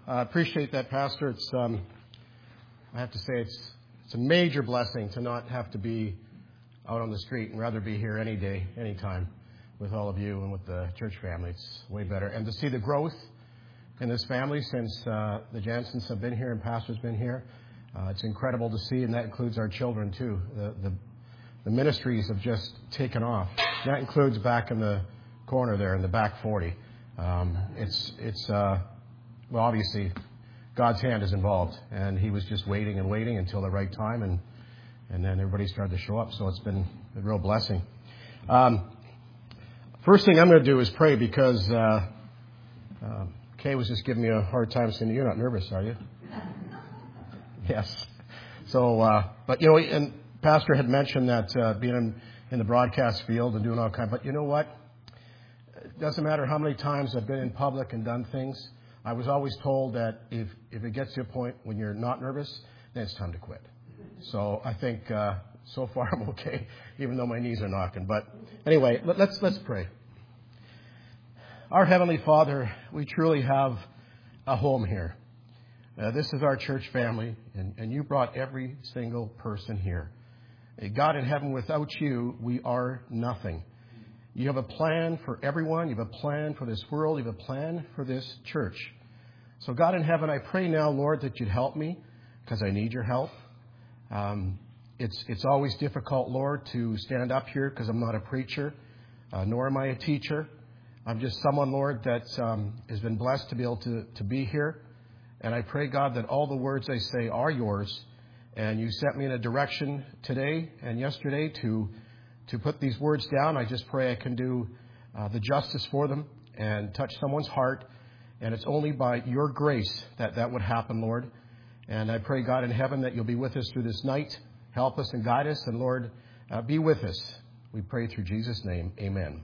I appreciate that, Pastor. I have to say it's a major blessing to not have to be out on the street and rather be here any day, anytime with all of you and with the church family. It's way better. And to see the growth in this family since the Jansons have been here and Pastor's been here, it's incredible to see, and that includes our children too. The ministries have just taken off. That includes back in the corner there in the back 40. Well, obviously, God's hand is involved, and He was just waiting and waiting until the right time, and then everybody started to show up. So it's been a real blessing. First thing I'm going to do is pray because Kay was just giving me a hard time saying, "You're not nervous, are you?" Yes. So, but you know, and Pastor had mentioned that being in the broadcast field and doing all kinds. But you know what? It doesn't matter how many times I've been in public and done things. I was always told that if it gets to a point when you're not nervous, then it's time to quit. So I think so far I'm okay, even though my knees are knocking. But anyway, let's pray. Our Heavenly Father, we truly have a home here. This is our church family, and you brought every single person here. God in heaven, without you, we are nothing. You have a plan for everyone. You have a plan for this world. You have a plan for this church. So God in heaven, I pray now, Lord, that you'd help me because I need your help. It's always difficult, Lord, to stand up here because I'm not a preacher, nor am I a teacher. I'm just someone, Lord, that has been blessed to be able to be here. And I pray, God, that all the words I say are yours. And you set me in a direction today and yesterday to put these words down. I just pray I can do the justice for them and touch someone's heart. And it's only by your grace that would happen, Lord. And I pray, God in heaven, that you'll be with us through this night. Help us and guide us. And, Lord, be with us. We pray through Jesus' name. Amen.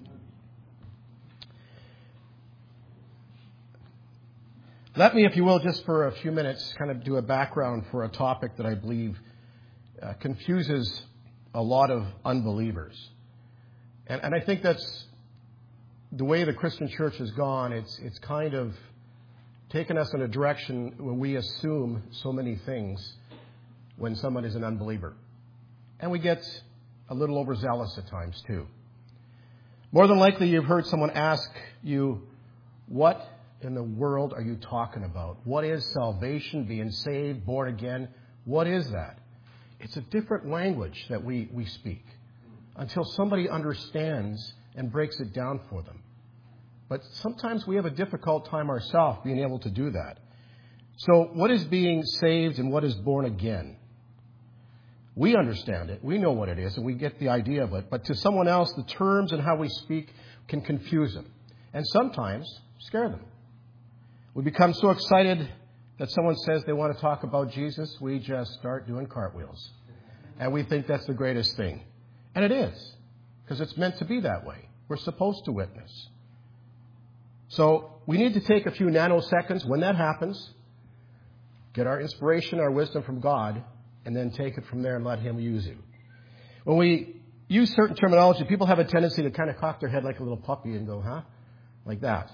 Let me, if you will, just for a few minutes, kind of do a background for a topic that I believe confuses a lot of unbelievers. And I think that's the way the Christian church has gone. It's kind of taken us in a direction where we assume so many things when someone is an unbeliever. And we get a little overzealous at times, too. More than likely, you've heard someone ask you, what in the world are you talking about? What is salvation, being saved, born again? What is that? It's a different language that we speak until somebody understands and breaks it down for them. But sometimes we have a difficult time ourselves being able to do that. So what is being saved and what is born again? We understand it. We know what it is and we get the idea of it. But to someone else, the terms and how we speak can confuse them and sometimes scare them. We become so excited that someone says they want to talk about Jesus, we just start doing cartwheels. And we think that's the greatest thing. And it is, because it's meant to be that way. We're supposed to witness. So we need to take a few nanoseconds when that happens, get our inspiration, our wisdom from God, and then take it from there and let Him use you. When we use certain terminology, people have a tendency to kind of cock their head like a little puppy and go, huh? Like that.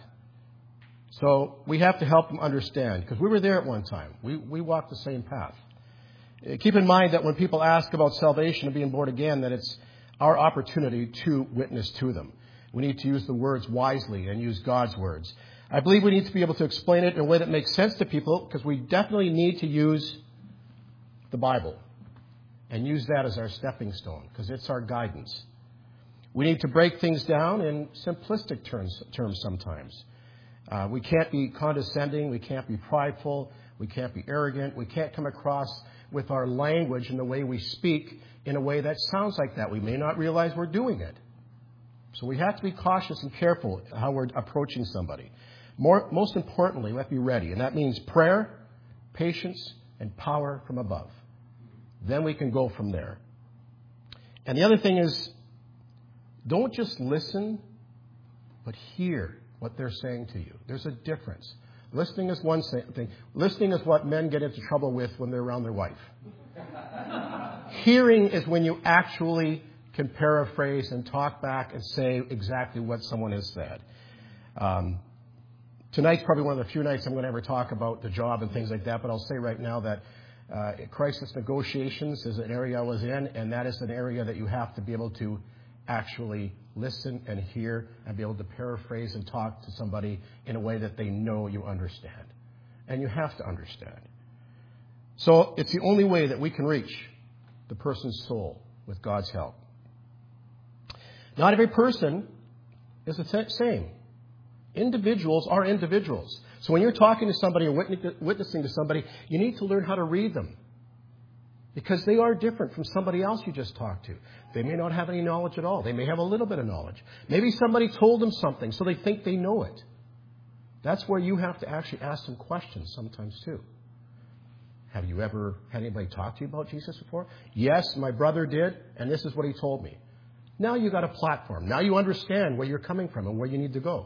So we have to help them understand, because we were there at one time. We walked the same path. Keep in mind that when people ask about salvation and being born again, that it's our opportunity to witness to them. We need to use the words wisely and use God's words. I believe we need to be able to explain it in a way that makes sense to people, because we definitely need to use the Bible and use that as our stepping stone, because it's our guidance. We need to break things down in simplistic terms sometimes. We can't be condescending. We can't be prideful. We can't be arrogant. We can't come across with our language and the way we speak in a way that sounds like that. We may not realize we're doing it. So we have to be cautious and careful how we're approaching somebody. Most importantly, we have to be ready. And that means prayer, patience, and power from above. Then we can go from there. And the other thing is, don't just listen, but hear what they're saying to you. There's a difference. Listening is one thing. Listening is what men get into trouble with when they're around their wife. Hearing is when you actually can paraphrase and talk back and say exactly what someone has said. tonight's probably one of the few nights I'm going to ever talk about the job and things like that, but I'll say right now that crisis negotiations is an area I was in, and that is an area that you have to be able to actually listen and hear and be able to paraphrase and talk to somebody in a way that they know you understand. And you have to understand. So it's the only way that we can reach the person's soul with God's help. Not every person is the same. Individuals are individuals. So when you're talking to somebody or witnessing to somebody, you need to learn how to read them. Because they are different from somebody else you just talked to. They may not have any knowledge at all. They may have a little bit of knowledge. Maybe somebody told them something, so they think they know it. That's where you have to actually ask some questions sometimes too. Have you ever had anybody talk to you about Jesus before? Yes, my brother did, and this is what he told me. Now you got a platform. Now you understand where you're coming from and where you need to go.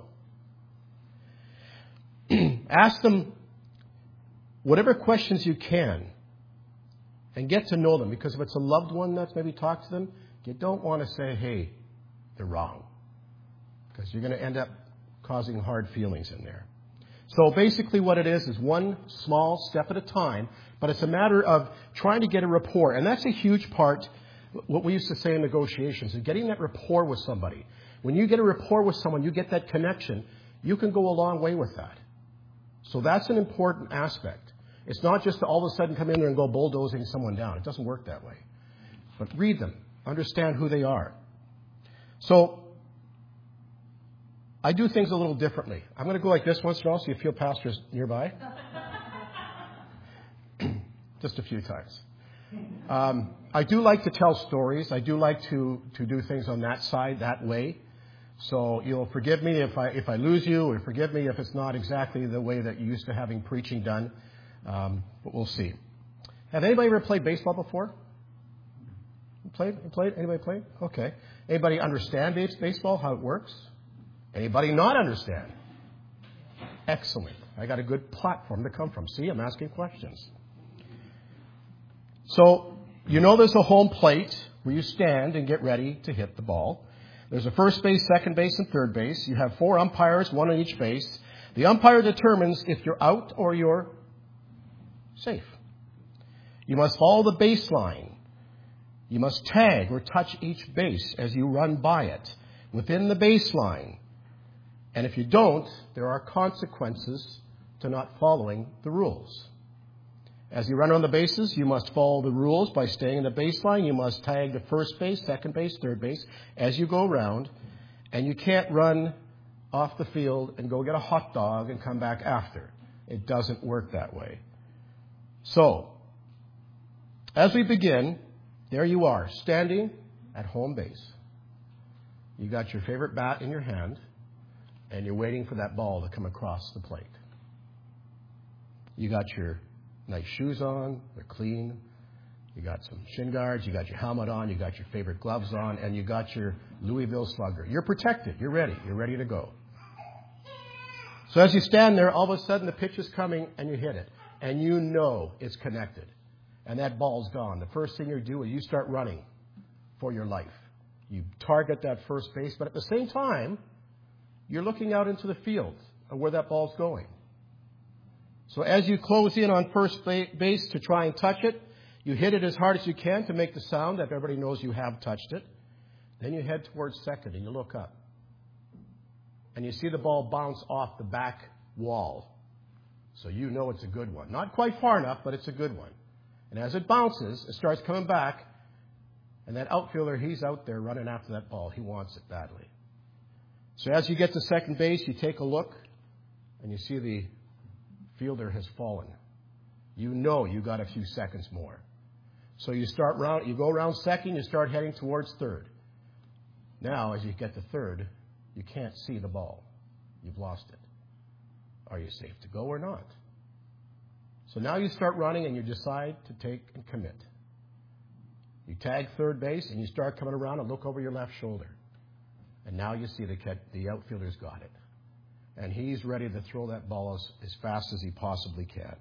Ask them whatever questions you can and get to know them. Because if it's a loved one that's maybe talked to them, you don't want to say, hey, they're wrong. Because you're going to end up causing hard feelings in there. So basically what it is one small step at a time, but it's a matter of trying to get a rapport. And that's a huge part, what we used to say in negotiations, is getting that rapport with somebody. When you get a rapport with someone, you get that connection, you can go a long way with that. So that's an important aspect. It's not just to all of a sudden come in there and go bulldozing someone down. It doesn't work that way. But read them. Understand who they are. So I do things a little differently. I'm going to go like this once in a while so you feel pastors nearby. Just a few times. I do like to tell stories. I do like to do things on that side, that way. So you'll forgive me if I lose you, or forgive me if it's not exactly the way that you're used to having preaching done. But we'll see. Have anybody ever played baseball before? Played? Anybody played? Okay. Anybody understand baseball, how it works? Anybody not understand? Excellent. I got a good platform to come from. See, I'm asking questions. So, you know there's a home plate where you stand and get ready to hit the ball. There's a first base, second base, and third base. You have 4 umpires, 1 on each base. The umpire determines if you're out or you're safe. You must follow the baseline. You must tag or touch each base as you run by it within the baseline. And if you don't, there are consequences to not following the rules. As you run on the bases, you must follow the rules by staying in the baseline. You must tag the first base, second base, third base as you go around. And you can't run off the field and go get a hot dog and come back after. It doesn't work that way. So, as we begin, there you are, standing at home base. You got your favorite bat in your hand, and you're waiting for that ball to come across the plate. You got your nice shoes on, they're clean. You got some shin guards, you got your helmet on, you got your favorite gloves on, and you got your Louisville Slugger. You're protected, you're ready to go. So as you stand there, all of a sudden the pitch is coming and you hit it. And you know it's connected. And that ball's gone. The first thing you do is you start running for your life. You target that first base, but at the same time, you're looking out into the field of where that ball's going. So as you close in on first base to try and touch it, you hit it as hard as you can to make the sound that everybody knows you have touched it. Then you head towards second and you look up. And you see the ball bounce off the back wall. So you know it's a good one. Not quite far enough, but it's a good one. And as it bounces, it starts coming back. And that outfielder, he's out there running after that ball. He wants it badly. So as you get to second base, you take a look, and you see the fielder has fallen. You know you got a few seconds more. So you go around second, you start heading towards third. Now, as you get to third, you can't see the ball. You've lost it. Are you safe to go or not? So now you start running and you decide to take and commit. You tag third base and you start coming around and look over your left shoulder. And now you see the outfielder's got it. And he's ready to throw that ball as fast as he possibly can.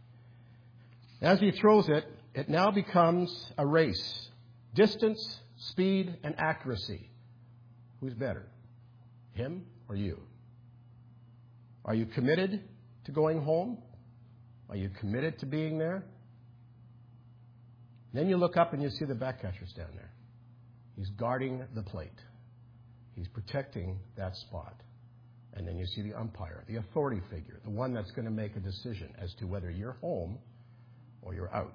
As he throws it, it now becomes a race. Distance, speed, and accuracy. Who's better? Him or you? Are you committed to going home? Are you committed to being there? Then you look up and you see the back catcher stand there. He's guarding the plate. He's protecting that spot. And then you see the umpire, the authority figure, the one that's going to make a decision as to whether you're home or you're out.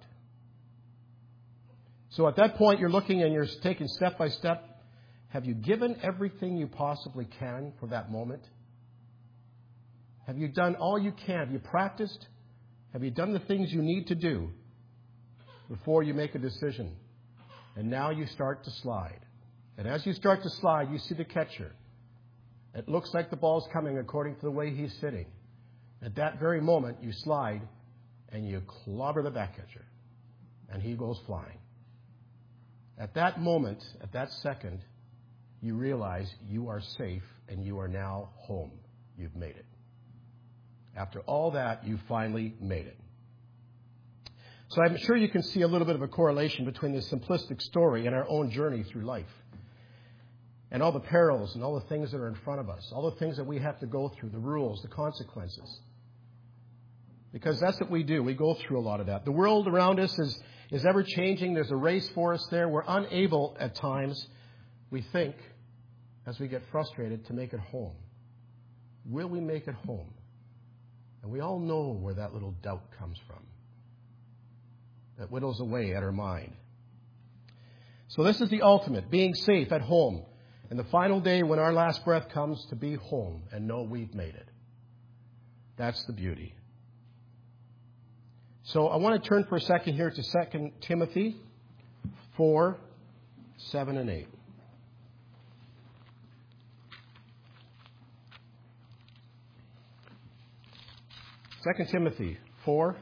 So at that point, you're looking and you're taking step by step. Have you given everything you possibly can for that moment? Have you done all you can? Have you practiced? Have you done the things you need to do before you make a decision? And now you start to slide. And as you start to slide, you see the catcher. It looks like the ball's coming according to the way he's sitting. At that very moment, you slide and you clobber the back catcher. And he goes flying. At that moment, at that second, you realize you are safe and you are now home. You've made it. After all that, you finally made it. So I'm sure you can see a little bit of a correlation between this simplistic story and our own journey through life. And all the perils and all the things that are in front of us, all the things that we have to go through, the rules, the consequences. Because that's what we do. We go through a lot of that. The world around us is ever changing. There's a race for us there. We're unable at times, we think, as we get frustrated, to make it home. Will we make it home? And we all know where that little doubt comes from. That whittles away at our mind. So this is the ultimate, being safe at home. And the final day when our last breath comes, to be home and know we've made it. That's the beauty. So I want to turn for a second here to 2 Timothy 4, 7 and 8. 2 Timothy 4,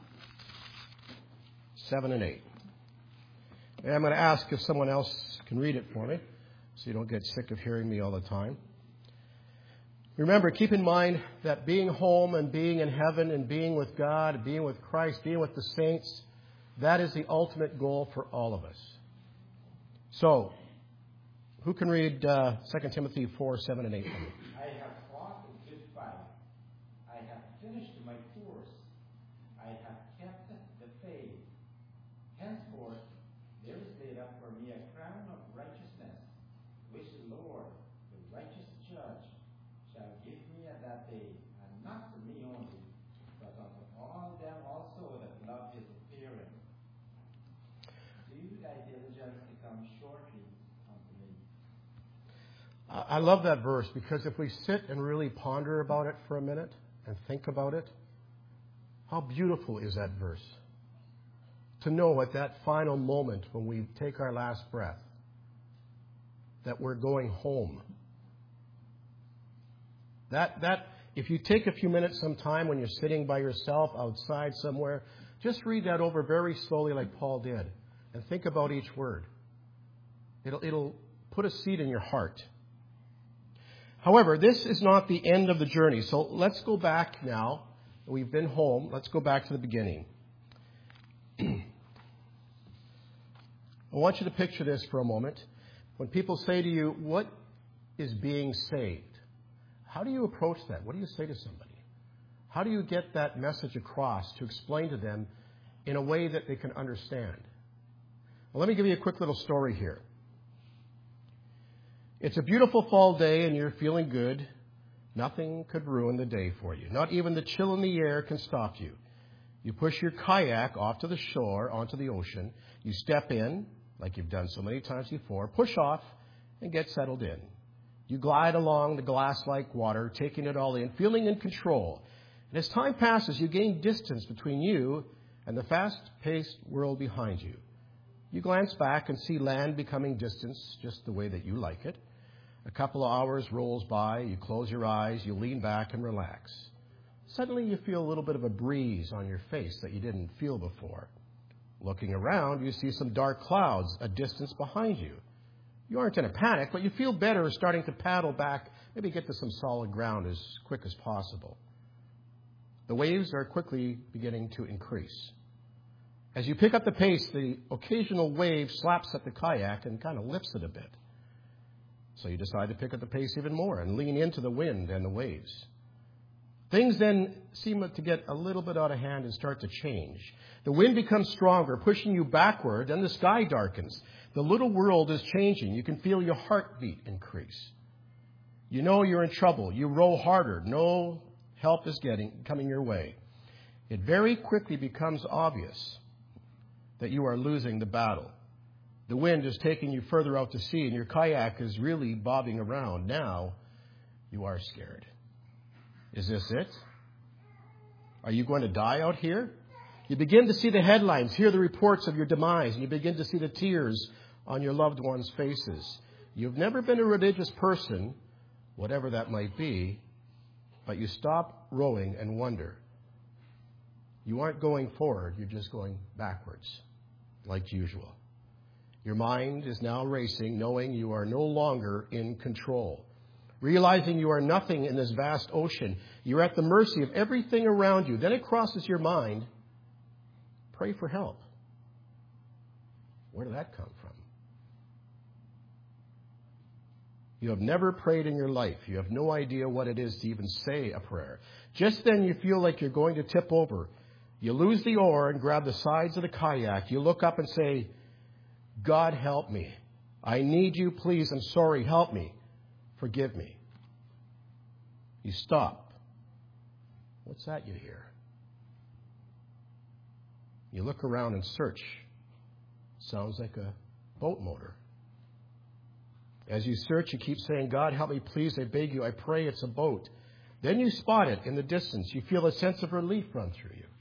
7 and 8. And I'm going to ask if someone else can read it for me, so you don't get sick of hearing me all the time. Remember, keep in mind that being home and being in heaven and being with God, being with Christ, being with the saints, that is the ultimate goal for all of us. So, who can read 2 Timothy 4, 7 and 8 for me? I have fought a good fight. I have finished my course. I have kept the faith. Henceforth, there is laid up for me a crown of righteousness, which the Lord, the righteous judge, shall give me at that day, and not to me only, but unto all them also that love his appearing. Do thy diligence to come shortly unto me. I love that verse because if we sit and really ponder about it for a minute and think about it, how beautiful is that verse? To know at that final moment when we take our last breath that we're going home. That if you take a few minutes sometime when you're sitting by yourself outside somewhere, just read that over very slowly like Paul did and think about each word. It'll put a seed in your heart. However, this is not the end of the journey. So let's go back now. We've been home. Let's go back to the beginning. I want you to picture this for a moment. When people say to you, what is being saved? How do you approach that? What do you say to somebody? How do you get that message across to explain to them in a way that they can understand? Well, let me give you a quick little story here. It's a beautiful fall day and you're feeling good. Nothing could ruin the day for you. Not even the chill in the air can stop you. You push your kayak off to the shore, onto the ocean. You step in, like you've done so many times before, push off, and get settled in. You glide along the glass-like water, taking it all in, feeling in control. And as time passes, you gain distance between you and the fast-paced world behind you. You glance back and see land becoming distance just the way that you like it. A couple of hours rolls by, you close your eyes, you lean back and relax. Suddenly you feel a little bit of a breeze on your face that you didn't feel before. Looking around, you see some dark clouds a distance behind you. You aren't in a panic, but you feel better starting to paddle back, maybe get to some solid ground as quick as possible. The waves are quickly beginning to increase. As you pick up the pace, the occasional wave slaps at the kayak and kind of lifts it a bit. So you decide to pick up the pace even more and lean into the wind and the waves. Things then seem to get a little bit out of hand and start to change. The wind becomes stronger, pushing you backward, and the sky darkens. The little world is changing. You can feel your heartbeat increase. You know you're in trouble. You row harder. No help is coming your way. It very quickly becomes obvious that you are losing the battle. The wind is taking you further out to sea, and your kayak is really bobbing around. Now you are scared. Is this it? Are you going to die out here? You begin to see the headlines, hear the reports of your demise, and you begin to see the tears on your loved ones' faces. You've never been a religious person, whatever that might be, but you stop rowing and wonder. You aren't going forward, you're just going backwards, like usual. Your mind is now racing, knowing you are no longer in control. Realizing you are nothing in this vast ocean. You're at the mercy of everything around you. Then it crosses your mind, pray for help. Where did that come from? You have never prayed in your life. You have no idea what it is to even say a prayer. Just then you feel like you're going to tip over. You lose the oar and grab the sides of the kayak. You look up and say, God, help me. I need you, please. I'm sorry. Help me. Forgive me. You stop. What's that you hear? You look around and search. Sounds like a boat motor. As you search, you keep saying, God, help me, please. I beg you. I pray it's a boat. Then you spot it in the distance. You feel a sense of relief run through you.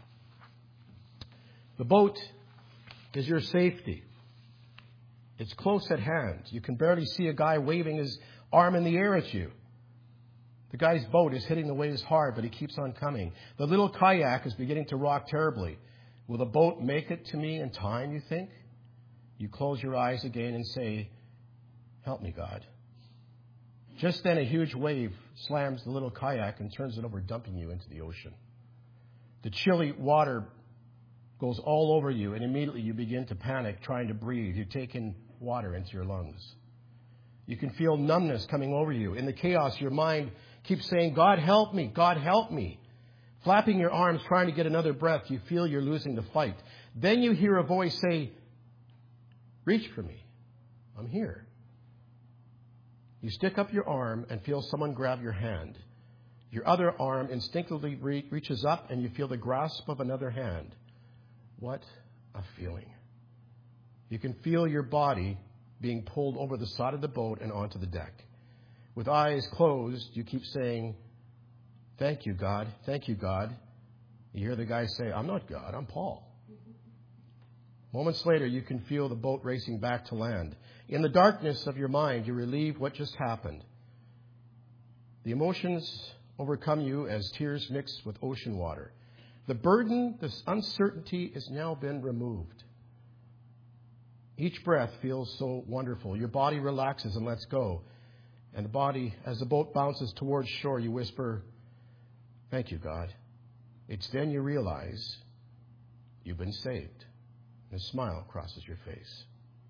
The boat is your safety. It's close at hand. You can barely see a guy waving his arm in the air at you. The guy's boat is hitting the waves hard, but he keeps on coming. The little kayak is beginning to rock terribly. Will the boat make it to me in time, you think? You close your eyes again and say, help me, God. Just then a huge wave slams the little kayak and turns it over, dumping you into the ocean. The chilly water goes all over you, and immediately you begin to panic, trying to breathe. You take in water into your lungs. You can feel numbness coming over you. In the chaos, your mind keeps saying, God, help me. God, help me. Flapping your arms, trying to get another breath, you feel you're losing the fight. Then you hear a voice say, reach for me. I'm here. You stick up your arm and feel someone grab your hand. Your other arm instinctively reaches up, and you feel the grasp of another hand. What a feeling. You can feel your body being pulled over the side of the boat and onto the deck. With eyes closed, you keep saying, thank you, God. Thank you, God. You hear the guy say, I'm not God, I'm Paul. Moments later, you can feel the boat racing back to land. In the darkness of your mind, you relieve what just happened. The emotions overcome you as tears mix with ocean water. The burden, this uncertainty has now been removed. Each breath feels so wonderful. Your body relaxes and lets go. And the body, as the boat bounces towards shore, you whisper, thank you, God. It's then you realize you've been saved. And a smile crosses your face.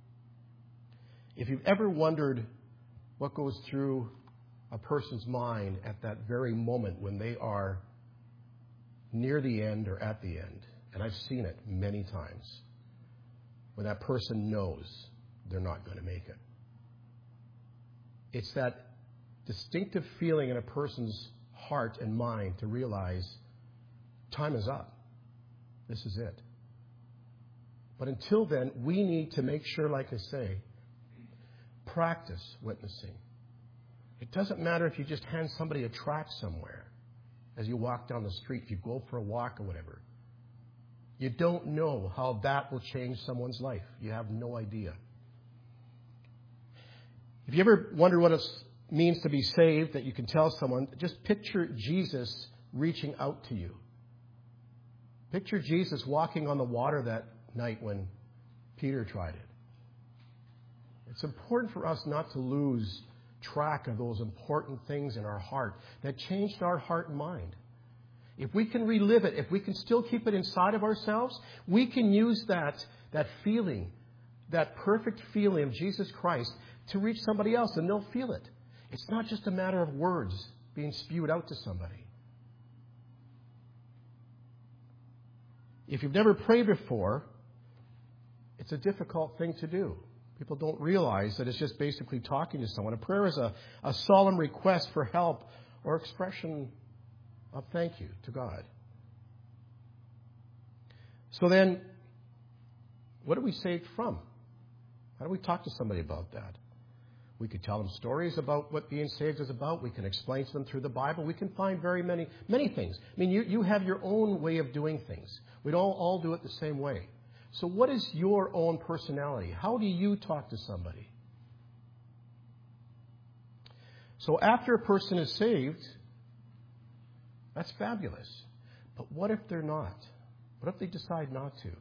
If you've ever wondered what goes through a person's mind at that very moment when they are near the end or at the end, and I've seen it many times, when that person knows they're not going to make it. It's that distinctive feeling in a person's heart and mind to realize time is up. This is it. But until then, we need to make sure, like I say, practice witnessing. It doesn't matter if you just hand somebody a tract somewhere as you walk down the street, if you go for a walk or whatever. You don't know how that will change someone's life. You have no idea. If you ever wonder what it means to be saved, that you can tell someone, just picture Jesus reaching out to you. Picture Jesus walking on the water that night when Peter tried it. It's important for us not to lose track of those important things in our heart that changed our heart and mind. If we can relive it, if we can still keep it inside of ourselves, we can use that feeling, that perfect feeling of Jesus Christ to reach somebody else, and they'll feel it. It's not just a matter of words being spewed out to somebody. If you've never prayed before, it's a difficult thing to do. People don't realize that it's just basically talking to someone. A prayer is a solemn request for help or expression of thank you to God. So then, what are we saved from? How do we talk to somebody about that? We could tell them stories about what being saved is about. We can explain to them through the Bible. We can find very many things. I mean, you have your own way of doing things. We don't all do it the same way. So what is your own personality? How do you talk to somebody? So after a person is saved, that's fabulous. But what if they're not? What if they decide not to?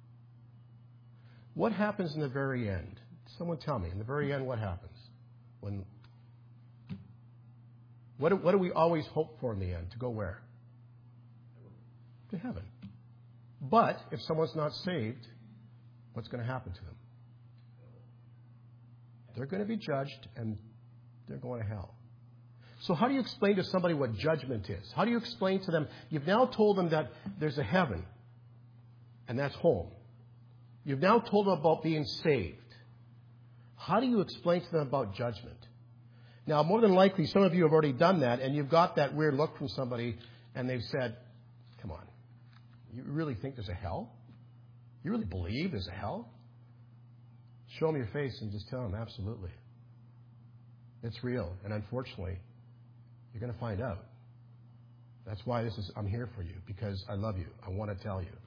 What happens in the very end? Someone tell me, in the very end, what happens? What do we always hope for in the end? To go where? To heaven. But if someone's not saved, what's going to happen to them? They're going to be judged and they're going to hell. So how do you explain to somebody what judgment is? How do you explain to them? You've now told them that there's a heaven and that's home. You've now told them about being saved. How do you explain to them about judgment? Now, more than likely, some of you have already done that, and you've got that weird look from somebody, and they've said, come on, you really think there's a hell? You really believe there's a hell? Show them your face and just tell them, absolutely. It's real, and unfortunately, you're going to find out. That's why I'm here for you, because I love you. I want to tell you.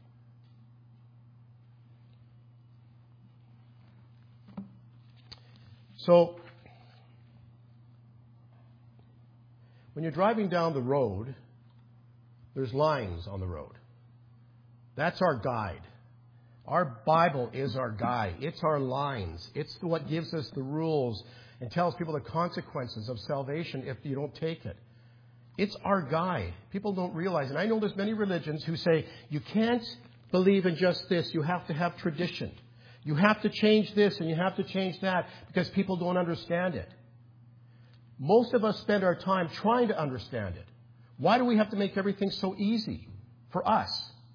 So, when you're driving down the road, there's lines on the road. That's our guide. Our Bible is our guide. It's our lines. It's what gives us the rules and tells people the consequences of salvation if you don't take it. It's our guide. People don't realize, and I know there's many religions who say, you can't believe in just this. You have to have tradition. You have to change this and you have to change that because people don't understand it. Most of us spend our time trying to understand it. Why do we have to make everything so easy for us?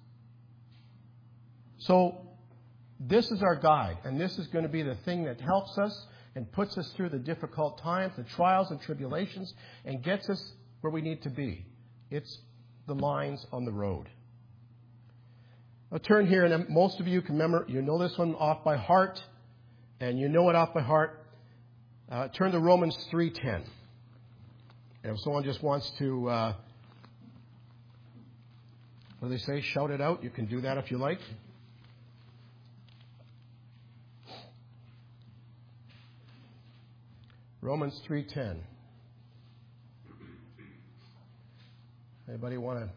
So this is our guide, and this is going to be the thing that helps us and puts us through the difficult times, the trials and tribulations, and gets us where we need to be. It's the lines on the road. I'll turn here, and most of you can remember, you know this one off by heart, and you know it off by heart. Turn to Romans 3:10. And if someone just wants to, what do they say, shout it out, you can do that if you like. Romans 3:10. Anybody want to?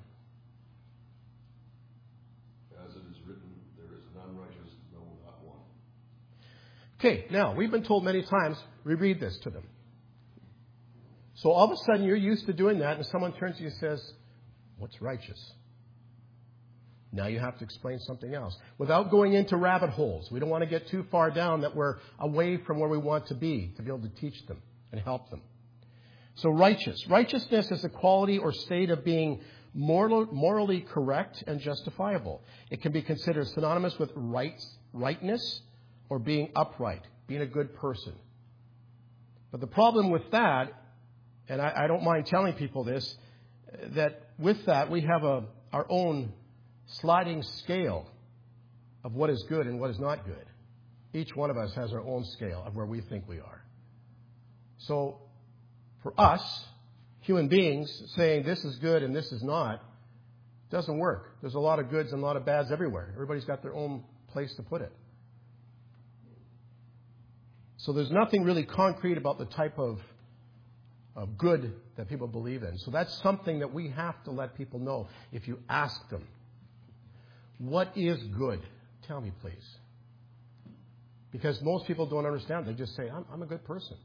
As it is written, there is none righteous, no, not one. Okay, now, we've been told many times, reread this to them. So all of a sudden, you're used to doing that, and someone turns to you and says, what's righteous? Now you have to explain something else. Without going into rabbit holes. We don't want to get too far down that we're away from where we want to be able to teach them and help them. So righteous. Righteousness is a quality or state of being morally correct and justifiable. It can be considered synonymous with rightness or being upright, being a good person. But the problem with that, and I don't mind telling people this, that with that we have our own sliding scale of what is good and what is not good. Each one of us has our own scale of where we think we are. So for us, human beings, saying this is good and this is not, doesn't work. There's a lot of goods and a lot of bads everywhere. Everybody's got their own place to put it. So there's nothing really concrete about the type of good that people believe in. So that's something that we have to let people know. If you ask them, what is good? Tell me, please. Because most people don't understand. They just say, I'm a good person.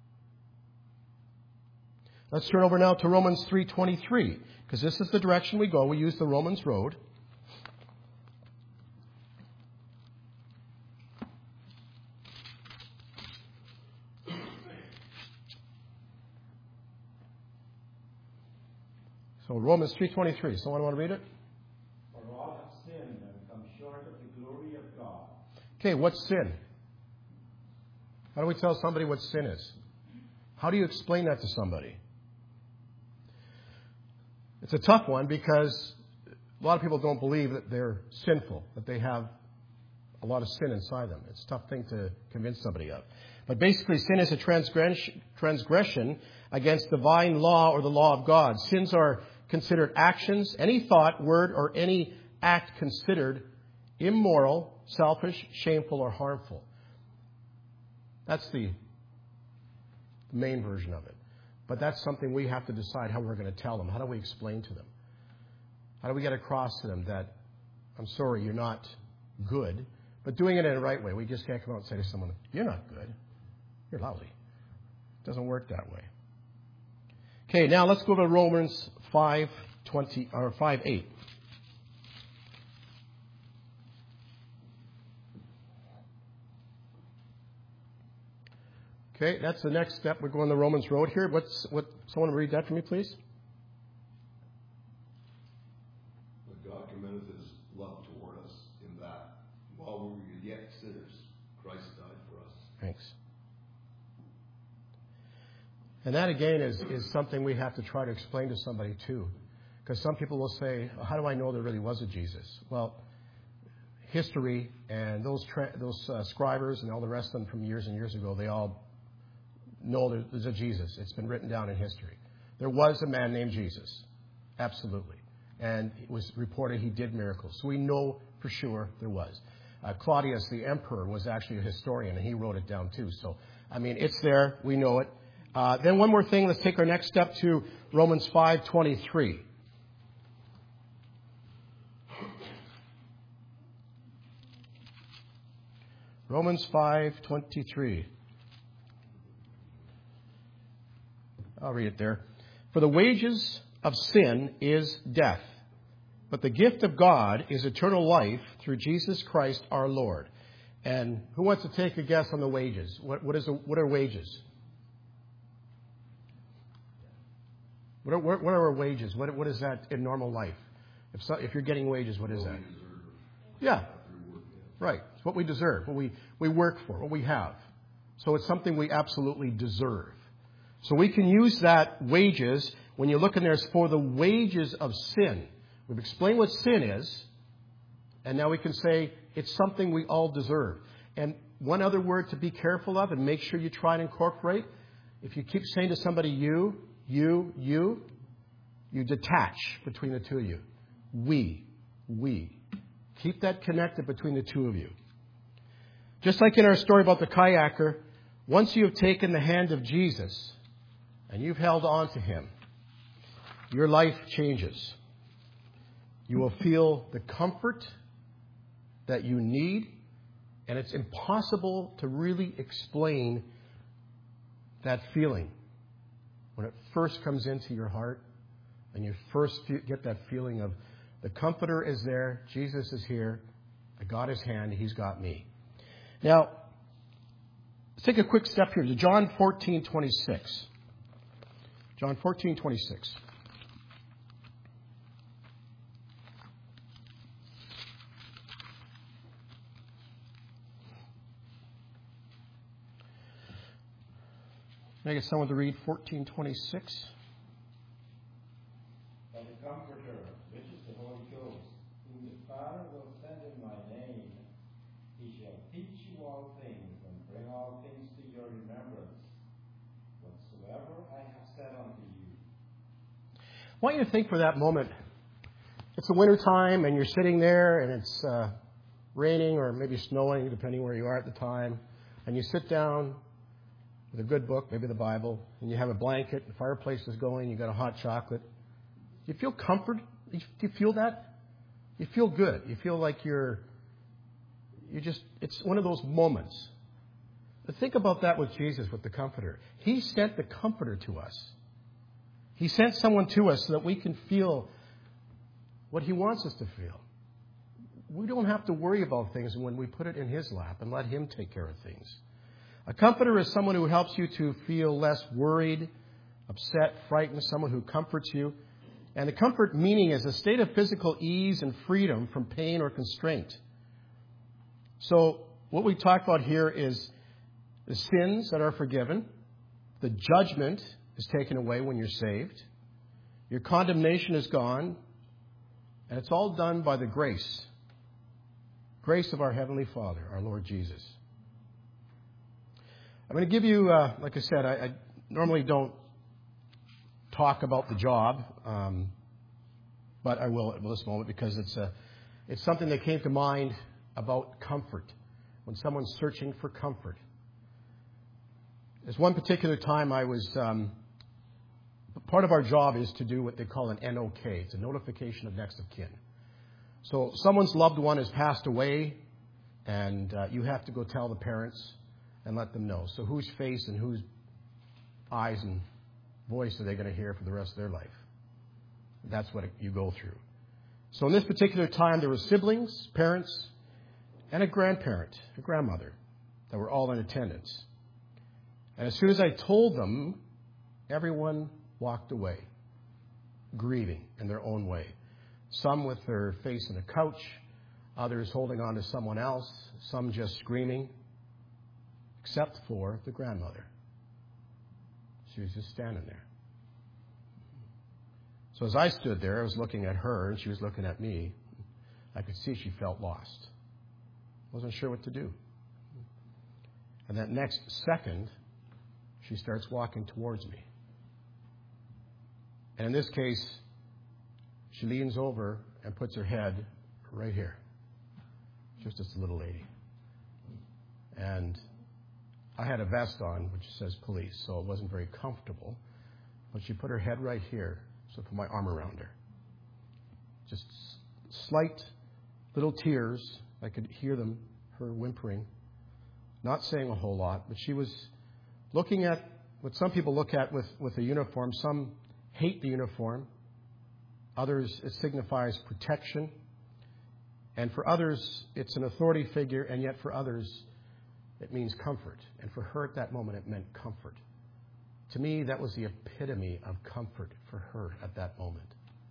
Let's turn over now to Romans 3:23, because this is the direction we go. We use the Romans road. So Romans 3:23. Someone want to read it? For all have sinned and Okay, what's sin? How do we tell somebody what sin is? How do you explain that to somebody? It's a tough one because a lot of people don't believe that they're sinful, that they have a lot of sin inside them. It's a tough thing to convince somebody of. But basically, sin is a transgression against divine law or the law of God. Sins are considered actions, any thought, word, or any act considered immoral, selfish, shameful, or harmful. That's the main version of it. But that's something we have to decide how we're going to tell them. How do we explain to them? How do we get across to them that, I'm sorry, you're not good, but doing it in the right way. We just can't come out and say to someone, you're not good. You're lousy. It doesn't work that way. Okay, now let's go to Romans 5:20 or 5:8. Okay, that's the next step. We're going the Romans road here. Someone read that for me, please? But God commendeth his love toward us in that, while we were yet sinners, Christ died for us. Thanks. And that, again, is something we have to try to explain to somebody, too. Because some people will say, how do I know there really was a Jesus? Well, history and those scribers and all the rest of them from years and years ago, they all know there's a Jesus. It's been written down in history. There was a man named Jesus. Absolutely. And it was reported he did miracles. So we know for sure there was. Claudius, the emperor, was actually a historian, and he wrote it down too. So, I mean, it's there. We know it. Then one more thing. Let's take our next step to Romans 5:23. Romans 5:23. I'll read it there. For the wages of sin is death, but the gift of God is eternal life through Jesus Christ our Lord. And who wants to take a guess on the wages? What are wages? What are our wages? What is that in normal life? If you're getting wages, what is that? Yeah. Right. It's what we deserve, what we work for, what we have. So it's something we absolutely deserve. So we can use that wages, when you look in there, for the wages of sin. We've explained what sin is, and now we can say it's something we all deserve. And one other word to be careful of and make sure you try and incorporate, if you keep saying to somebody you detach between the two of you. We. Keep that connected between the two of you. Just like in our story about the kayaker, once you have taken the hand of Jesus and you've held on to him, your life changes. You will feel the comfort that you need, and it's impossible to really explain that feeling when it first comes into your heart and you first get that feeling of the Comforter is there, Jesus is here, I got his hand, he's got me. Now, let's take a quick step here to John 14:26. John 14:26. Can I get someone to read 14:26? But the Comforter, which is the Holy Ghost, whom the Father will send in my name, he shall teach you all things and bring all things to your remembrance, whatsoever I have said unto you. I want you to think for that moment. It's the winter time and you're sitting there and it's raining or maybe snowing, depending where you are at the time. And you sit down with a good book, maybe the Bible, and you have a blanket, the fireplace is going, you got a hot chocolate. Do you feel comfort? Do you feel that? You feel good. You feel like it's one of those moments. But think about that with Jesus, with the Comforter. He sent the Comforter to us. He sent someone to us so that we can feel what he wants us to feel. We don't have to worry about things when we put it in his lap and let him take care of things. A comforter is someone who helps you to feel less worried, upset, frightened, someone who comforts you. And the comfort meaning is a state of physical ease and freedom from pain or constraint. So what we talk about here is the sins that are forgiven. The judgment is taken away when you're saved. Your condemnation is gone. And it's all done by the grace of our Heavenly Father, our Lord Jesus. I'm going to give you, like I said, I normally don't talk about the job, but I will at this moment because it's something that came to mind about comfort, when someone's searching for comfort. There's one particular time I was, part of our job is to do what they call an NOK. It's a notification of next of kin. So someone's loved one has passed away, and you have to go tell the parents and let them know. So whose face and whose eyes and voice are they going to hear for the rest of their life? That's what you go through. So in this particular time, there were siblings, parents, and a grandparent, a grandmother, that were all in attendance. And as soon as I told them, everyone walked away, grieving in their own way. Some with their face in a couch, others holding on to someone else, some just screaming, except for the grandmother. She was just standing there. So as I stood there, I was looking at her, and she was looking at me. I could see she felt lost. Wasn't sure what to do. And that next second, she starts walking towards me. And in this case, she leans over and puts her head right here. Just this little lady. And I had a vest on, which says police, so it wasn't very comfortable. But she put her head right here, so I put my arm around her. Just slight little tears. I could hear them, her whimpering. Not saying a whole lot, but she was looking at what some people look at with a uniform. Some hate the uniform. Others, it signifies protection. And for others, it's an authority figure, and yet for others, it means comfort. And for her at that moment, it meant comfort. To me, that was the epitome of comfort for her at that moment.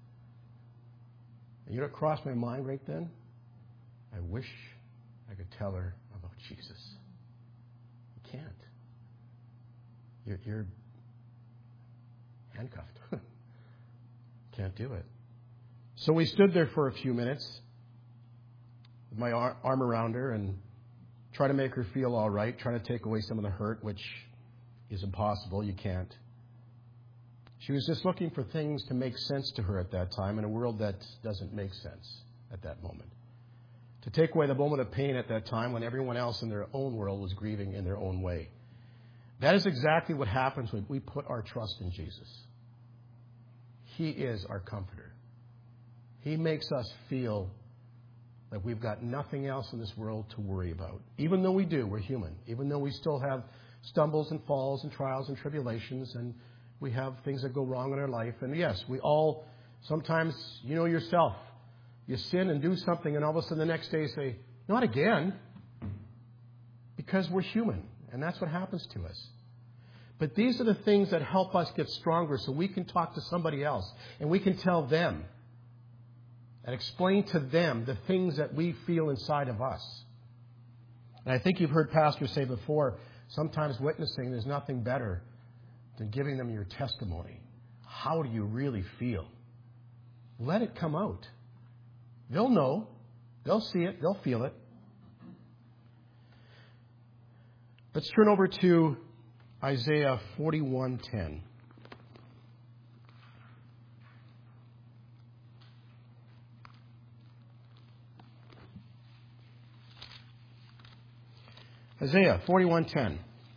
And you know what crossed my mind right then? I wish I could tell her about Jesus. You can't. You're handcuffed. Can't do it. So we stood there for a few minutes with my arm around her and try to make her feel all right, trying to take away some of the hurt, which is impossible. You can't. She was just looking for things to make sense to her at that time in a world that doesn't make sense at that moment. To take away the moment of pain at that time when everyone else in their own world was grieving in their own way. That is exactly what happens when we put our trust in Jesus. He is our comforter. He makes us feel like we've got nothing else in this world to worry about. Even though we do, we're human. Even though we still have stumbles and falls and trials and tribulations, and we have things that go wrong in our life. And yes, we all, sometimes, you know yourself, you sin and do something, and all of a sudden the next day you say, not again, because we're human. And that's what happens to us. But these are the things that help us get stronger so we can talk to somebody else and we can tell them and explain to them the things that we feel inside of us. And I think you've heard pastors say before, sometimes witnessing, there's nothing better than giving them your testimony. How do you really feel? Let it come out. They'll know. They'll see it. They'll feel it. Let's turn over to Isaiah 41:10. Isaiah 41:10.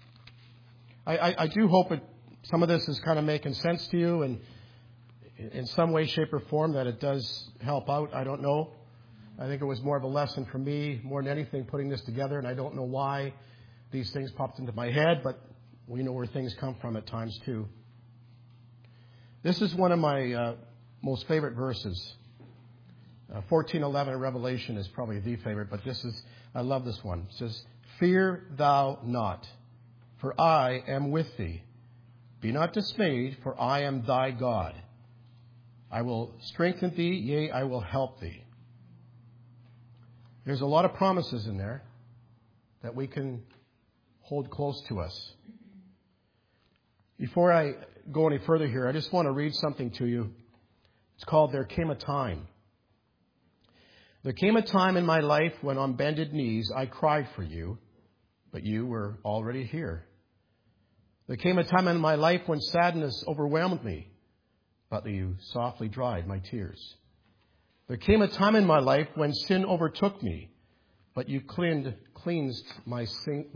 I do hope some of this is kind of making sense to you, and in some way, shape, or form that it does help out. I don't know. I think it was more of a lesson for me, more than anything, putting this together, and I don't know why these things popped into my head, but we know where things come from at times too. This is one of my most favorite verses. 14:11 in Revelation is probably the favorite, but I love this one. It says, "Fear thou not, for I am with thee. Be not dismayed, for I am thy God. I will strengthen thee, yea, I will help thee." There's a lot of promises in there that we can hold close to us. Before I go any further here, I just want to read something to you. It's called There Came a Time. There came a time in my life when on bended knees I cried for you, but you were already here. There came a time in my life when sadness overwhelmed me, but you softly dried my tears. There came a time in my life when sin overtook me, but you cleansed my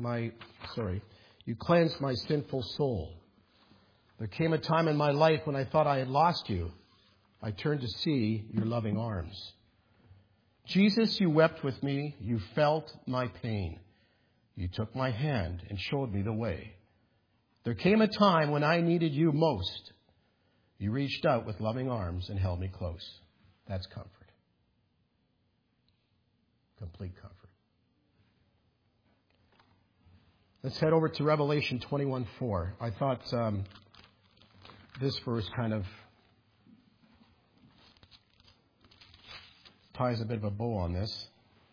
sinful soul. There came a time in my life when I thought I had lost you. I turned to see your loving arms. Jesus, you wept with me. You felt my pain. You took my hand and showed me the way. There came a time when I needed you most. You reached out with loving arms and held me close. That's comfort. Complete comfort. Let's head over to Revelation 21:4. I thought this verse kind of ties a bit of a bow on this.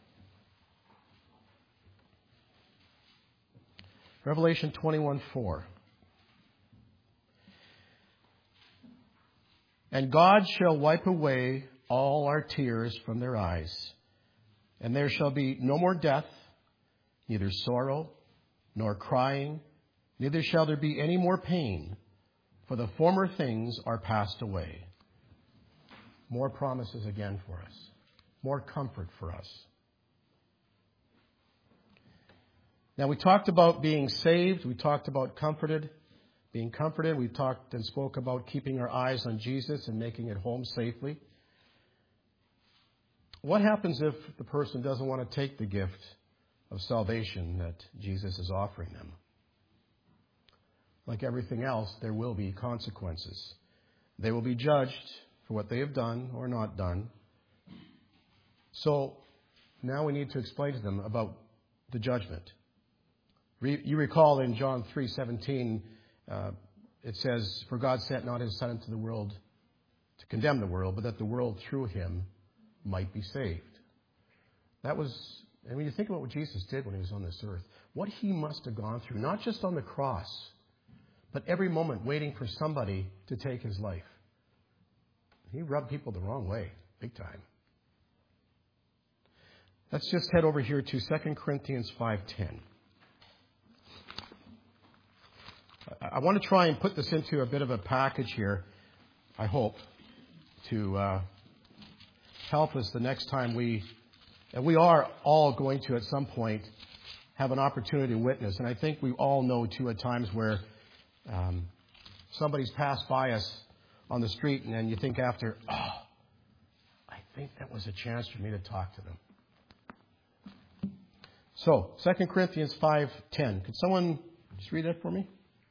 Revelation 21:4. And God shall wipe away all our tears from their eyes, and there shall be no more death, neither sorrow, nor crying, neither shall there be any more pain, for the former things are passed away. More promises again for us. More comfort for us. Now, we talked about being saved. We talked about being comforted. We talked and spoke about keeping our eyes on Jesus and making it home safely. What happens if the person doesn't want to take the gift of salvation that Jesus is offering them? Like everything else, there will be consequences. They will be judged for what they have done or not done. So now we need to explain to them about the judgment. You recall in John 3:17, it says, "For God sent not his Son into the world to condemn the world, but that the world through him might be saved." That was, and when you think about what Jesus did when he was on this earth, what he must have gone through, not just on the cross, but every moment waiting for somebody to take his life. He rubbed people the wrong way, big time. Let's just head over here to 2 Corinthians 5:10. I want to try and put this into a bit of a package here, I hope, to help us the next time we are all going to at some point have an opportunity to witness. And I think we all know too at times where somebody's passed by us on the street and then you think after, I think that was a chance for me to talk to them. So, 2 Corinthians 5:10. Could someone just read that for me?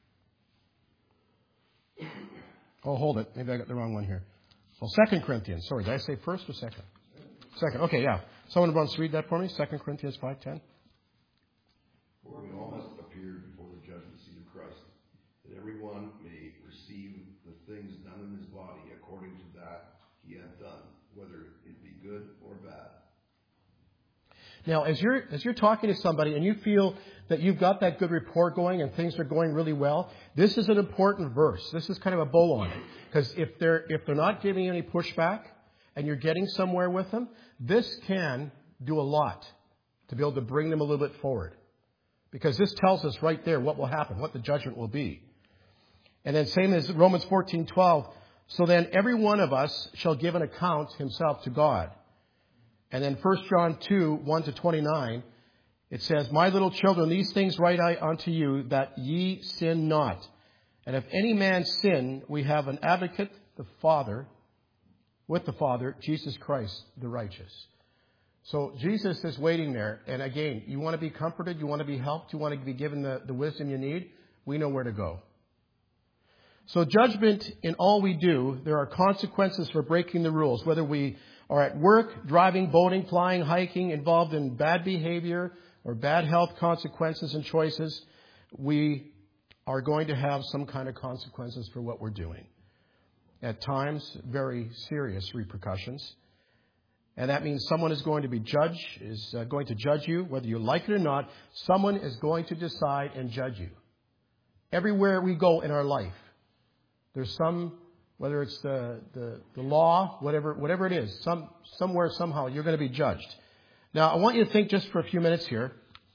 Oh, hold it. Maybe I got the wrong one here. Well, 2 Corinthians. Sorry, did I say first or second? Second. Okay, yeah. Someone wants to read that for me? 2 Corinthians 5:10. For we all must appear before the judgment seat of Christ, that everyone may receive the things done in his body according to that he hath done, whether it be good or bad. Now, as you're talking to somebody and you feel that you've got that good rapport going and things are going really well, this is an important verse. This is kind of a bow on it. Because if they're not giving any pushback and you're getting somewhere with them, this can do a lot to be able to bring them a little bit forward. Because this tells us right there what will happen, what the judgment will be. And then same as Romans 14:12, so then every one of us shall give an account himself to God. And then 1 John 2:1-29, it says, My little children, these things write I unto you, that ye sin not. And if any man sin, we have an advocate, the Father, with the Father, Jesus Christ, the righteous. So Jesus is waiting there. And again, you want to be comforted, you want to be helped, you want to be given the wisdom you need, we know where to go. So judgment in all we do, there are consequences for breaking the rules, whether we are at work, driving, boating, flying, hiking, involved in bad behavior or bad health consequences and choices, we are going to have some kind of consequences for what we're doing. At times, very serious repercussions. And that means someone is going to going to judge you, whether you like it or not. Someone is going to decide and judge you. Everywhere we go in our life, there's some, whether it's the law, whatever it is, somewhere, somehow, you're going to be judged. Now, I want you to think just for a few minutes here.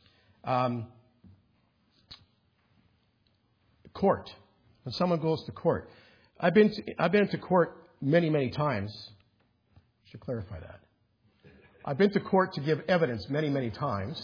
Court. When someone goes to court. I've been to court many, many times. I should clarify that. I've been to court to give evidence many, many times.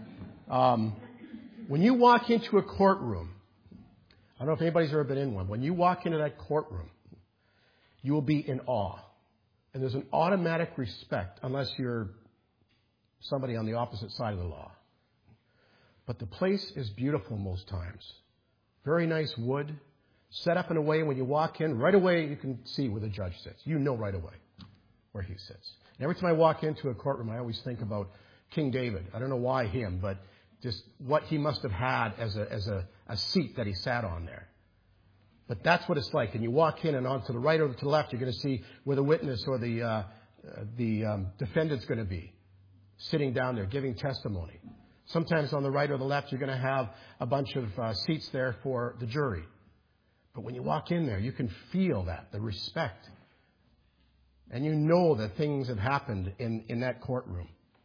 When you walk into a courtroom, I don't know if anybody's ever been in one. When you walk into that courtroom, you will be in awe. And there's an automatic respect, unless you're somebody on the opposite side of the law. But the place is beautiful most times. Very nice wood, set up in a way when you walk in, right away you can see where the judge sits. You know right away where he sits. And every time I walk into a courtroom, I always think about King David. I don't know why him, but just what he must have had as a seat that he sat on there. But that's what it's like. And you walk in, and on to the right or to the left, you're going to see where the witness or the defendant's going to be, sitting down there, giving testimony. Sometimes on the right or the left, you're going to have a bunch of seats there for the jury. But when you walk in there, you can feel that, the respect. And you know that things have happened in that courtroom.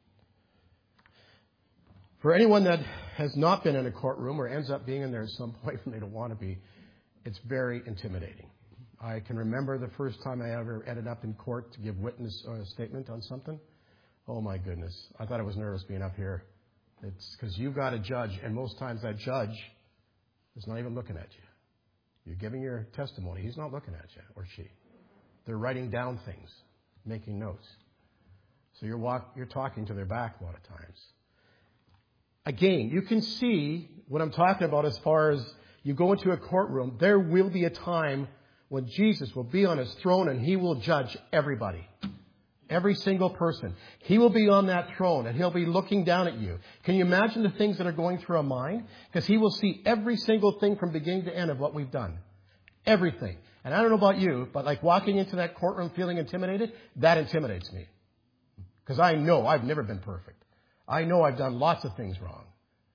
For anyone that has not been in a courtroom or ends up being in there at some point when they don't want to be, it's very intimidating. I can remember the first time I ever ended up in court to give witness or a statement on something. Oh my goodness. I thought I was nervous being up here. It's because you've got a judge, and most times that judge is not even looking at you. You're giving your testimony. He's not looking at you, or she. They're writing down things, making notes. So you're talking to their back a lot of times. Again, you can see what I'm talking about as far as you go into a courtroom. There will be a time when Jesus will be on his throne and he will judge everybody. Every single person. He will be on that throne and he'll be looking down at you. Can you imagine the things that are going through our mind? Because he will see every single thing from beginning to end of what we've done. Everything. And I don't know about you, but like walking into that courtroom feeling intimidated, that intimidates me. Because I know I've never been perfect. I know I've done lots of things wrong.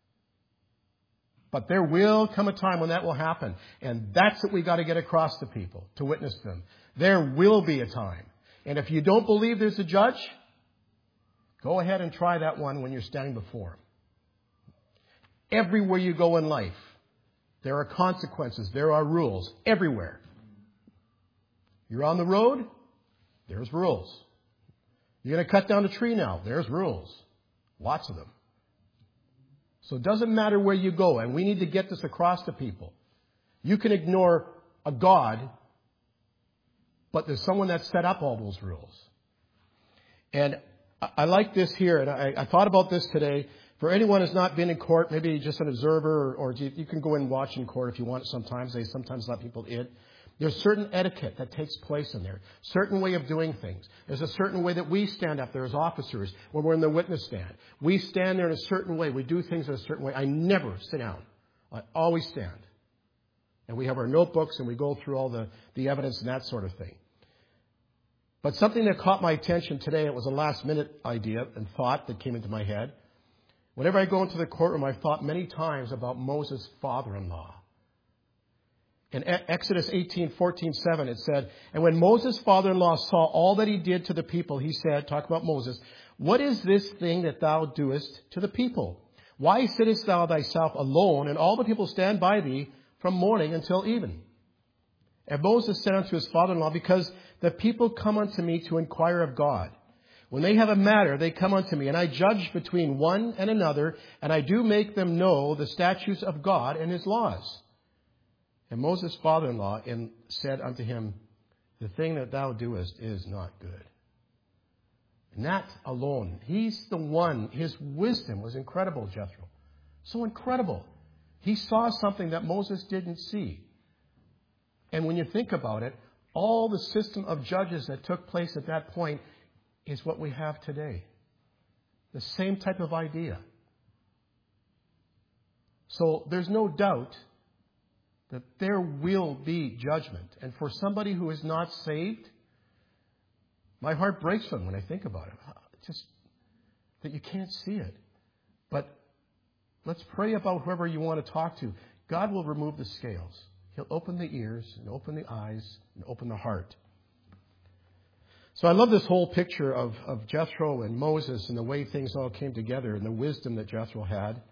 But there will come a time when that will happen. And that's what we got to get across to people, to witness to them. There will be a time. And if you don't believe there's a judge, go ahead and try that one when you're standing before him. Everywhere you go in life, there are consequences. There are rules. Everywhere. You're on the road, there's rules. You're going to cut down a tree now, there's rules. Lots of them. So it doesn't matter where you go, and we need to get this across to people. You can ignore a God, but there's someone that set up all those rules. And I like this here, and I thought about this today. For anyone who's not been in court, maybe just an observer, or you can go and watch in court if you want sometimes. They sometimes let people in. There's certain etiquette that takes place in there. Certain way of doing things. There's a certain way that we stand up there as officers when we're in the witness stand. We stand there in a certain way. We do things in a certain way. I never sit down. I always stand. And we have our notebooks and we go through all the evidence and that sort of thing. But something that caught my attention today, it was a last minute idea and thought that came into my head. Whenever I go into the courtroom, I've thought many times about Moses' father-in-law. In Exodus 18:14-7, it said, "And when Moses' father-in-law saw all that he did to the people, he said," talk about Moses, "What is this thing that thou doest to the people? Why sittest thou thyself alone, and all the people stand by thee from morning until even?" And Moses said unto his father-in-law, "Because the people come unto me to inquire of God. When they have a matter, they come unto me, and I judge between one and another, and I do make them know the statutes of God and his laws." And Moses' father-in-law said unto him, "The thing that thou doest is not good." And that alone, he's the one, his wisdom was incredible, Jethro. So incredible. He saw something that Moses didn't see. And when you think about it, all the system of judges that took place at that point is what we have today. The same type of idea. So there's no doubt that there will be judgment. And for somebody who is not saved, My heart breaks when I think about it. Just that you can't see it. But let's pray about whoever you want to talk to. God will remove the scales. He'll open the ears and open the eyes and open the heart. So I love this whole picture of Jethro and Moses and the way things all came together and the wisdom that Jethro had.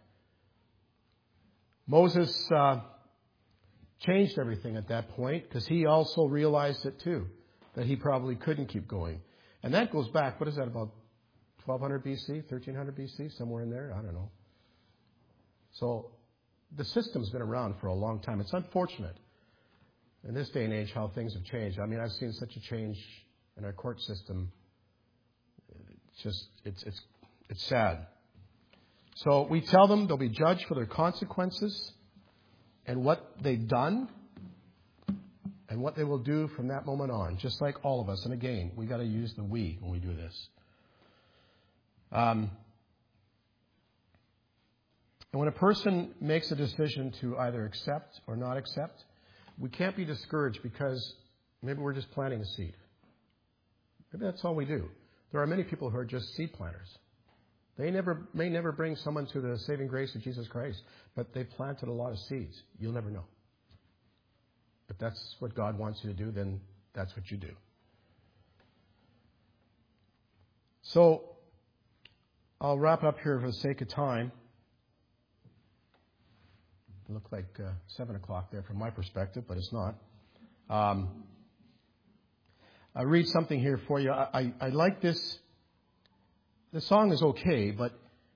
Moses changed everything at that point because he also realized it too, that he probably couldn't keep going. And that goes back, what is that, about 1200 BC, 1300 BC, somewhere in there? I don't know. So the system's been around for a long time. It's unfortunate in this day and age how things have changed. I mean, I've seen such a change in our court system. It's sad. So we tell them they'll be judged for their consequences and what they've done and what they will do from that moment on, just like all of us. And again, we got to use the we when we do this. And when a person makes a decision to either accept or not accept, we can't be discouraged because maybe we're just planting a seed. Maybe that's all we do. There are many people who are just seed planters. They may never bring someone to the saving grace of Jesus Christ, but they've planted a lot of seeds. You'll never know. If that's what God wants you to do, then that's what you do. So I'll wrap up here for the sake of time. It looked like 7 o'clock there from my perspective, but it's not. I read something here for you. I like this. The song is okay, but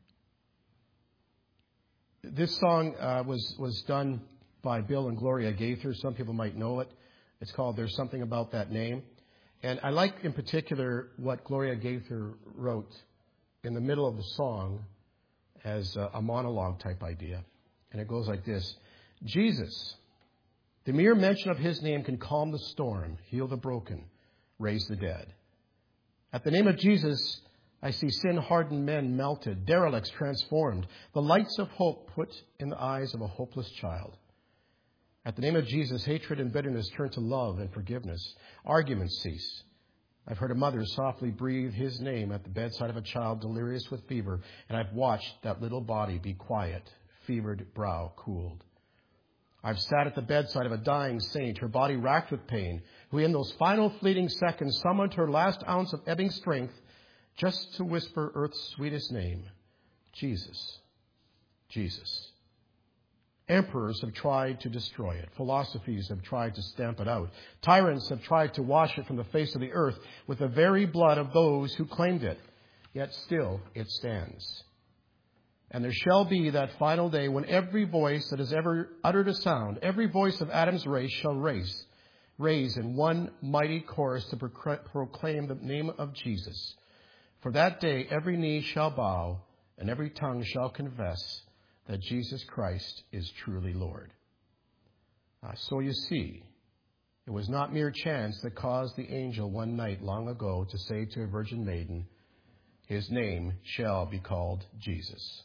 this song was done by Bill and Gloria Gaither. Some people might know it. It's called There's Something About That Name. And I like in particular what Gloria Gaither wrote in the middle of the song as a monologue type idea. And it goes like this. Jesus, the mere mention of his name can calm the storm, heal the broken, raise the dead. At the name of Jesus, I see sin-hardened men melted, derelicts transformed, the lights of hope put in the eyes of a hopeless child. At the name of Jesus, hatred and bitterness turn to love and forgiveness. Arguments cease. I've heard a mother softly breathe his name at the bedside of a child delirious with fever, and I've watched that little body be quiet, fevered brow cooled. I've sat at the bedside of a dying saint, her body racked with pain, who in those final fleeting seconds summoned her last ounce of ebbing strength just to whisper earth's sweetest name, Jesus, Jesus. Emperors have tried to destroy it. Philosophies have tried to stamp it out. Tyrants have tried to wash it from the face of the earth with the very blood of those who claimed it. Yet still it stands. And there shall be that final day when every voice that has ever uttered a sound, every voice of Adam's race shall raise in one mighty chorus to proclaim the name of Jesus. For that day every knee shall bow and every tongue shall confess that Jesus Christ is truly Lord. So you see, it was not mere chance that caused the angel one night long ago to say to a virgin maiden, his name shall be called Jesus.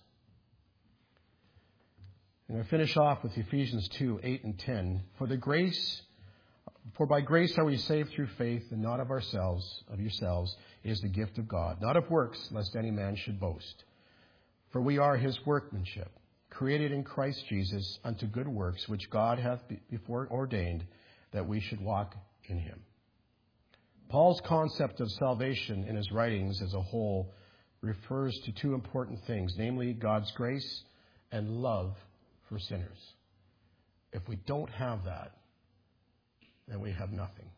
And I finish off with Ephesians 2, 8 and 10. For by grace are we saved through faith, and not of yourselves, it is the gift of God, not of works, lest any man should boast. For we are his workmanship, created in Christ Jesus unto good works, which God hath before ordained that we should walk in him. Paul's concept of salvation in his writings as a whole refers to two important things, namely God's grace and love for sinners. If we don't have that, then we have nothing.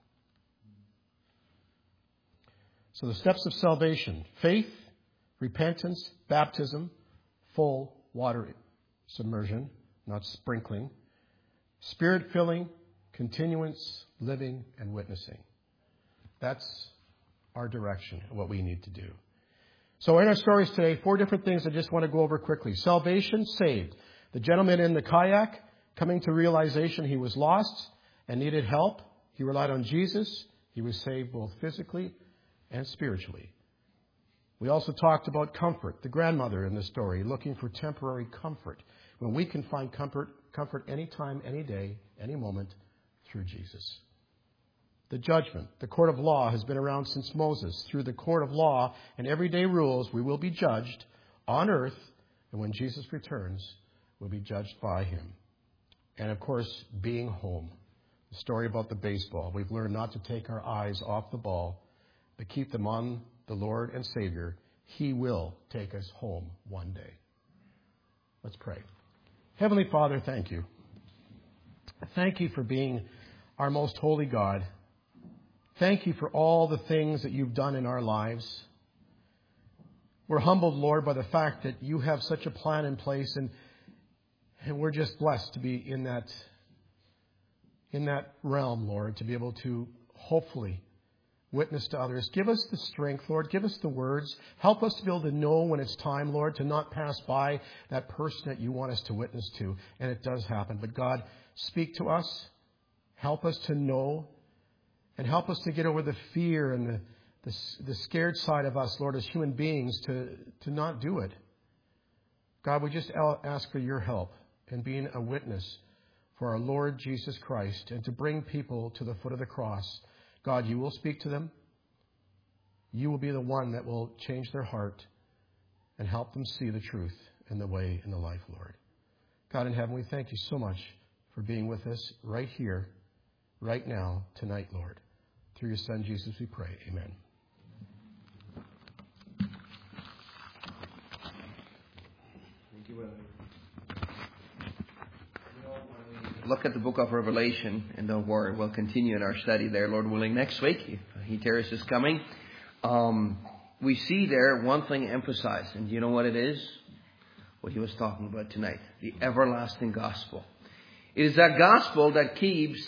So the steps of salvation: faith, repentance, baptism, full water submersion, not sprinkling, spirit filling, continuance, living, and witnessing. That's our direction, what we need to do. So in our stories today, 4 different things I just want to go over quickly. Salvation, saved. The gentleman in the kayak, coming to realization he was lost and needed help. He relied on Jesus. He was saved both physically and spiritually. We also talked about comfort. The grandmother in the story, looking for temporary comfort, when we can find comfort anytime, any day, any moment through Jesus. the judgment. The court of law has been around since Moses. Through the court of law and everyday rules, we will be judged on earth. And when Jesus returns, we'll be judged by him. And of course, being home. The story about the baseball. We've learned not to take our eyes off the ball, but keep them on the Lord and Savior. He will take us home one day. Let's pray. Heavenly Father, thank you. Thank you for being our most holy God. Thank you for all the things that you've done in our lives. We're humbled, Lord, by the fact that you have such a plan in place, and we're just blessed to be in that realm, Lord, to be able to hopefully witness to others. Give us the strength, Lord. Give us the words. Help us to be able to know when it's time, Lord, to not pass by that person that you want us to witness to. And it does happen. But God, speak to us. Help us to know. And help us to get over the fear and the scared side of us, Lord, as human beings, to not do it. God, we just ask for your help in being a witness for our Lord Jesus Christ and to bring people to the foot of the cross. God, you will speak to them. You will be the one that will change their heart and help them see the truth and the way and the life, Lord. God in heaven, we thank you so much for being with us right here, right now, tonight, Lord. Through your Son, Jesus, we pray. Amen. Thank you, Willie. Look at the book of Revelation, and don't worry, we'll continue in our study there, Lord willing, next week, if He tarries is coming. We see there one thing emphasized, and do you know what it is? What he was talking about tonight, the everlasting gospel. It is that gospel that keeps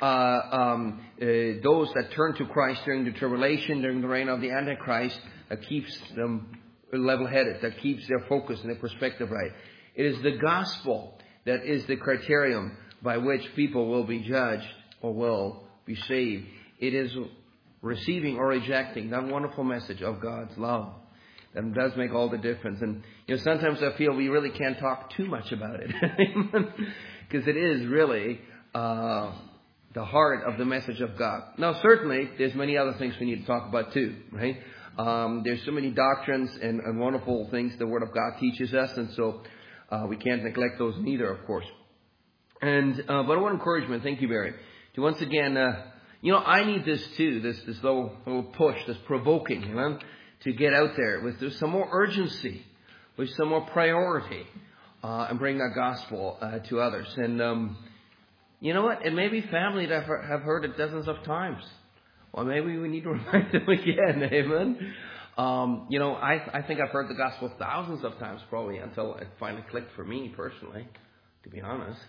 those that turn to Christ during the tribulation, during the reign of the Antichrist, that keeps them level-headed, that keeps their focus and their perspective right. It is the gospel that is the criterion by which people will be judged or will be saved. It is receiving or rejecting that wonderful message of God's love that does make all the difference. And sometimes I feel we really can't talk too much about it, because it is really the heart of the message of God. Now, certainly, there's many other things we need to talk about too, right? There's so many doctrines and wonderful things the Word of God teaches us, and so we can't neglect those neither, of course. And but I want encouragement, thank you, Barry, to once again, I need this too, this little push, this provoking, to get out there with some more urgency, with some more priority, and bring that gospel to others. And you know what? It may be family that have heard it dozens of times. Well, maybe we need to remind them again, amen? I think I've heard the gospel thousands of times probably until it finally clicked for me personally, to be honest.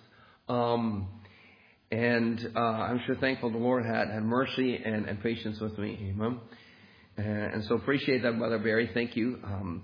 And I'm sure thankful the Lord had mercy and patience with me, amen? And so appreciate that, Brother Barry. Thank you.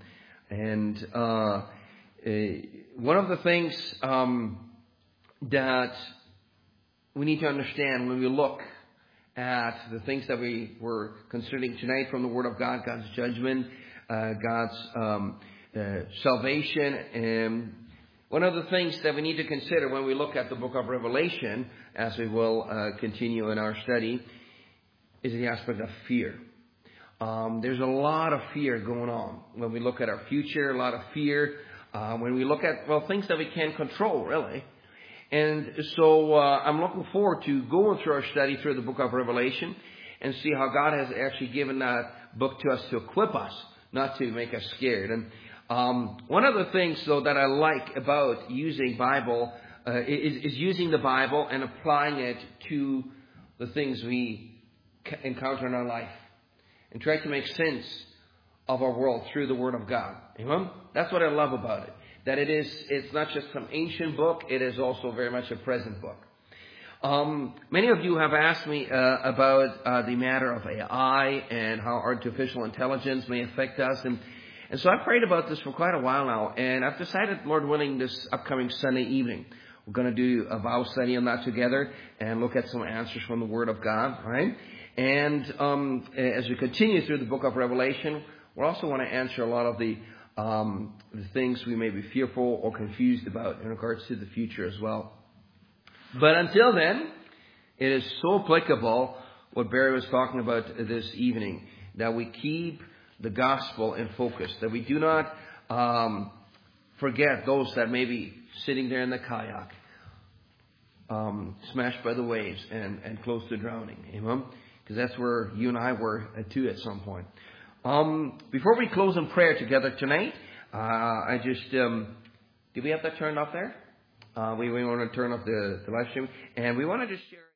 One of the things that we need to understand when we look at the things that we were considering tonight from the Word of God, God's judgment, God's salvation, and one of the things that we need to consider when we look at the book of Revelation, as we will continue in our study, is the aspect of fear. There's a lot of fear going on when we look at our future, a lot of fear when we look at, things that we can't control, really. And so I'm looking forward to going through our study through the book of Revelation and see how God has actually given that book to us to equip us, not to make us scared. And one of the things, though, that I like about using Bible is using the Bible and applying it to the things we encounter in our life and try to make sense of our world through the Word of God. Amen? That's what I love about it. That it's not just some ancient book, it is also very much a present book. Many of you have asked me about the matter of AI and how artificial intelligence may affect us. And so I've prayed about this for quite a while now. And I've decided, Lord willing, this upcoming Sunday evening, we're going to do a Bible study on that together and look at some answers from the Word of God, right? And as we continue through the book of Revelation, we also want to answer a lot of the things we may be fearful or confused about in regards to the future as well. But until then, it is so applicable what Barry was talking about this evening, that we keep the gospel in focus, that we do not forget those that may be sitting there in the kayak, smashed by the waves and close to drowning. Amen? Because that's where you and I were too at some point. Before we close in prayer together tonight, I just... do we have that turned off there? We want to turn off the live stream. And we want to just share...